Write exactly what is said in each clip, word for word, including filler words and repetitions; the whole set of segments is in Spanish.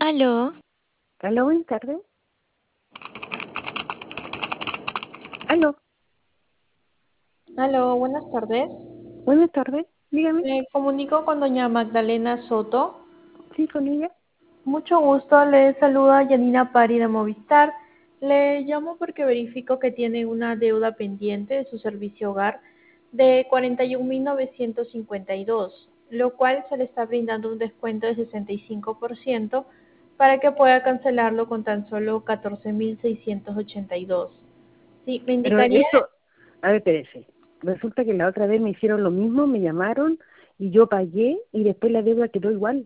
Aló, Aló, buenas tardes. Aló, Aló, buenas tardes. buenas tardes. Dígame. Me comunico con doña Magdalena Soto. Sí, con ella. Mucho gusto, le saluda Yanina Pari de Movistar. Le llamo porque verifico que tiene una deuda pendiente de su servicio hogar de cuarenta y un mil novecientos cincuenta y dos, lo cual se le está brindando un descuento de sesenta y cinco por ciento para que pueda cancelarlo con tan solo catorce mil seiscientos ochenta y dos. Sí, me Pero indicaría. eso, a ver, espérese. Resulta que la otra vez me hicieron lo mismo, me llamaron y yo pagué y después la deuda quedó igual.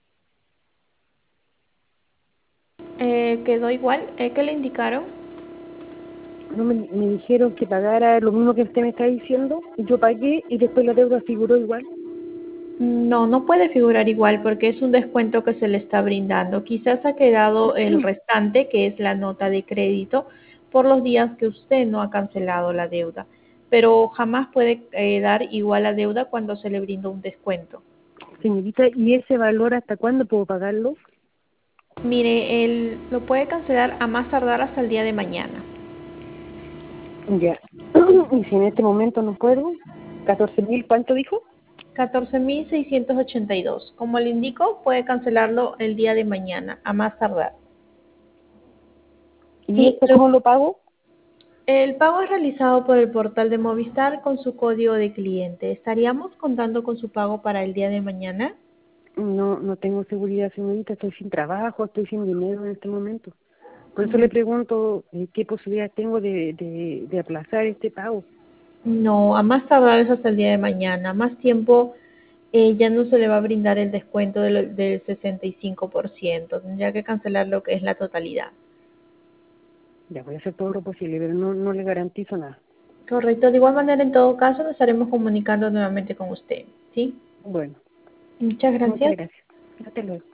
Eh, quedó igual. Eh, ¿Qué le indicaron? No me, me dijeron que pagara lo mismo que usted me está diciendo y yo pagué y después la deuda figuró igual. No, no puede figurar igual porque es un descuento que se le está brindando. Quizás ha quedado el restante, que es la nota de crédito, por los días que usted no ha cancelado la deuda. Pero jamás puede eh, dar igual la deuda cuando se le brinda un descuento. Señorita, ¿y ese valor hasta cuándo puedo pagarlo? Mire, él lo puede cancelar a más tardar hasta el día de mañana. Ya. Y si en este momento no puedo, catorce mil, ¿cuánto dijo? catorce mil seiscientos ochenta y dos. Como le indico, puede cancelarlo el día de mañana, a más tardar. ¿Y Sí, esto lo- cómo lo pago? El pago es realizado por el portal de Movistar con su código de cliente. ¿Estaríamos contando con su pago para el día de mañana? No, no tengo seguridad, señorita, estoy sin trabajo, estoy sin dinero en este momento. Por eso Mm, le pregunto eh, qué posibilidad tengo de, de, de aplazar este pago. No, a más tardar es hasta el día de mañana. Más tiempo eh, ya no se le va a brindar el descuento del, del sesenta y cinco por ciento. Tendría que cancelar lo que es la totalidad. Ya voy a hacer todo lo posible, pero no, no le garantizo nada. Correcto. De igual manera, en todo caso, nos estaremos comunicando nuevamente con usted. ¿Sí? Bueno, Muchas muchas gracias. gracias. Hasta luego.